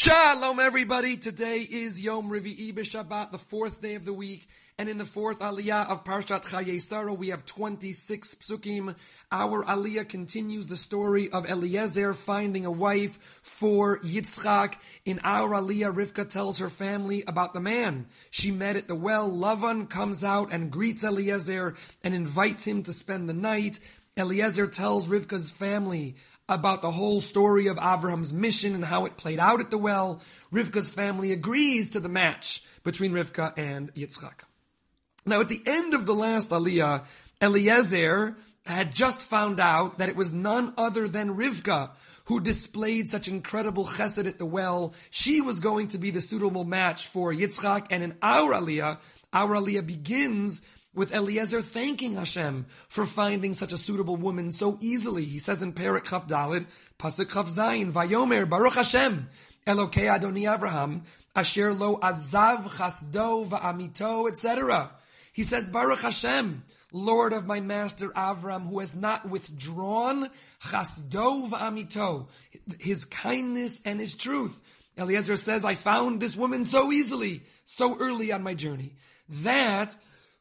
Shalom everybody, today is Yom Revi'i B'Shabbat, the fourth day of the week, and in the fourth aliyah of Parshat Chayei Sarah we have 26 psukim. Our aliyah continues the story of Eliezer finding a wife for Yitzchak. In our aliyah, Rivka tells her family about the man she met at the well. Lavan comes out and greets Eliezer and invites him to spend the night. Eliezer tells Rivka's family about the whole story of Avraham's mission and how it played out at the well. Rivka's family agrees to the match between Rivka and Yitzchak. Now, at the end of the last aliyah, Eliezer had just found out that it was none other than Rivka who displayed such incredible chesed at the well. She was going to be the suitable match for Yitzchak, and in our aliyah begins with Eliezer thanking Hashem for finding such a suitable woman so easily. He says in Perek Chaf Daled, Pasuk Chaf Zayin, Vayomer Baruch Hashem, Elokei Adoni Avraham, Asher lo azav chasdo va'amito, etc. He says, Baruch Hashem, Lord of my master Avram, who has not withdrawn chasdo va'amito, his kindness and his truth. Eliezer says, I found this woman so easily, so early on my journey. That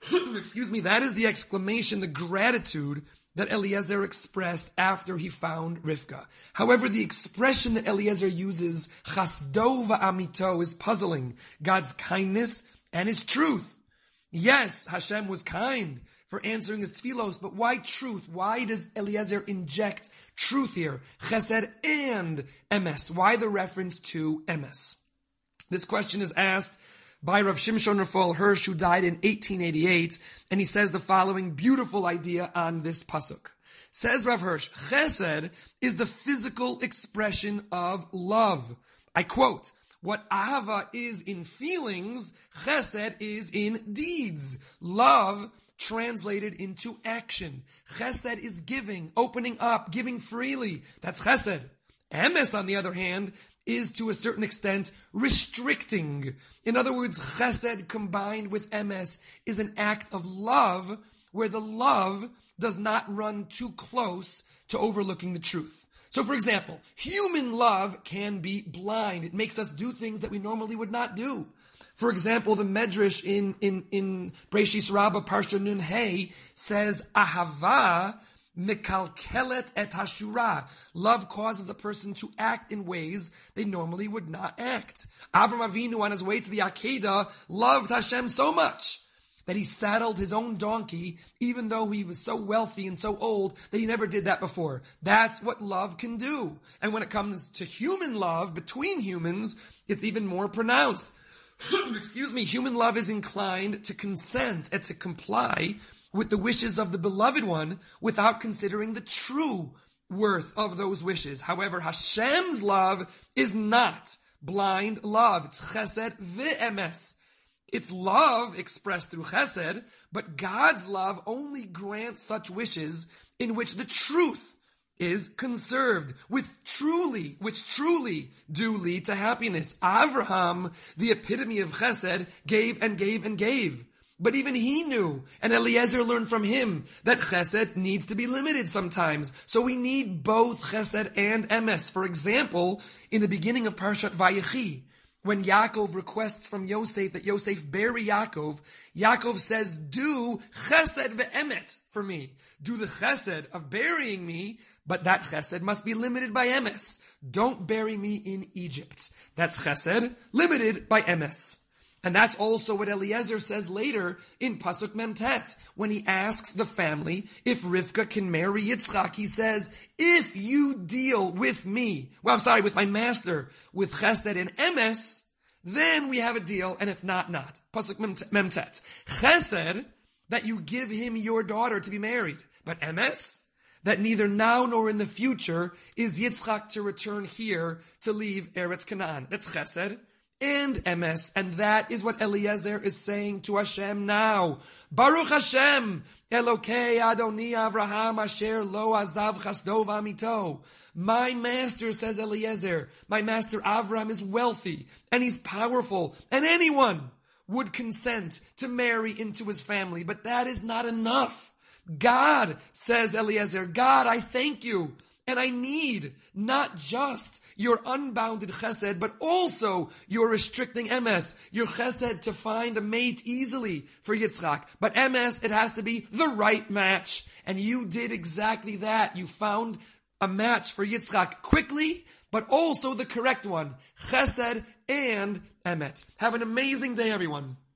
is the exclamation, the gratitude that Eliezer expressed after he found Rivka. However, the expression that Eliezer uses, chasdo va'amito, is puzzling. God's kindness and his truth. Yes, Hashem was kind for answering his tefillos, but why truth? Why does Eliezer inject truth here? Chesed and emes. Why the reference to emes? This question is asked by Rav Shimshon Raphael Hirsch, who died in 1888, and he says the following beautiful idea on this pasuk. Says Rav Hirsch, Chesed is the physical expression of love. I quote, what ahava is in feelings, Chesed is in deeds. Love translated into action. Chesed is giving, opening up, giving freely. That's Chesed. Emes, on the other hand, is to a certain extent restricting. In other words, chesed combined with emes is an act of love where the love does not run too close to overlooking the truth. So for example, human love can be blind. It makes us do things that we normally would not do. For example, the Medrash in Breshis Rabbah Parsha Nun Hey says, Ahava Mikalkelet et hashura. Love causes a person to act in ways they normally would not act. Avram Avinu, on his way to the Akedah, loved Hashem so much that he saddled his own donkey, even though he was so wealthy and so old that he never did that before. That's what love can do. And when it comes to human love, between humans, it's even more pronounced. Human love is inclined to consent and to comply with the wishes of the beloved one without considering the true worth of those wishes. However, Hashem's love is not blind love. It's chesed ve'emes. It's love expressed through chesed, but God's love only grants such wishes in which the truth is conserved, which truly do lead to happiness. Avraham, the epitome of chesed, gave and gave and gave. But even he knew, and Eliezer learned from him, that chesed needs to be limited sometimes. So we need both chesed and emes. For example, in the beginning of Parshat Vayechi, when Yaakov requests from Yosef that Yosef bury Yaakov, Yaakov says, do chesed ve'emet for me. Do the chesed of burying me, but that chesed must be limited by emes. Don't bury me in Egypt. That's chesed, limited by emes. And that's also what Eliezer says later in Pasuk Memtet. When he asks the family if Rivka can marry Yitzchak, he says, if you deal with me, with my master, with chesed and emes, then we have a deal, and if not, not. Pasuk Memtet. Chesed, that you give him your daughter to be married. But emes, that neither now nor in the future is Yitzchak to return here to leave Eretz Canaan. That's chesed and emes, and that is what Eliezer is saying to Hashem now. Baruch Hashem, Elokei Adoni Avraham Asher lo azav chasdo v'amito. My master, says Eliezer, my master Avram is wealthy, and he's powerful, and anyone would consent to marry into his family, but that is not enough. God, says Eliezer, God, I thank you And I need not just your unbounded chesed, but also your restricting emes, your chesed to find a mate easily for Yitzchak. But emes, it has to be the right match. And you did exactly that. You found a match for Yitzchak quickly, but also the correct one. Chesed and emet. Have an amazing day, everyone.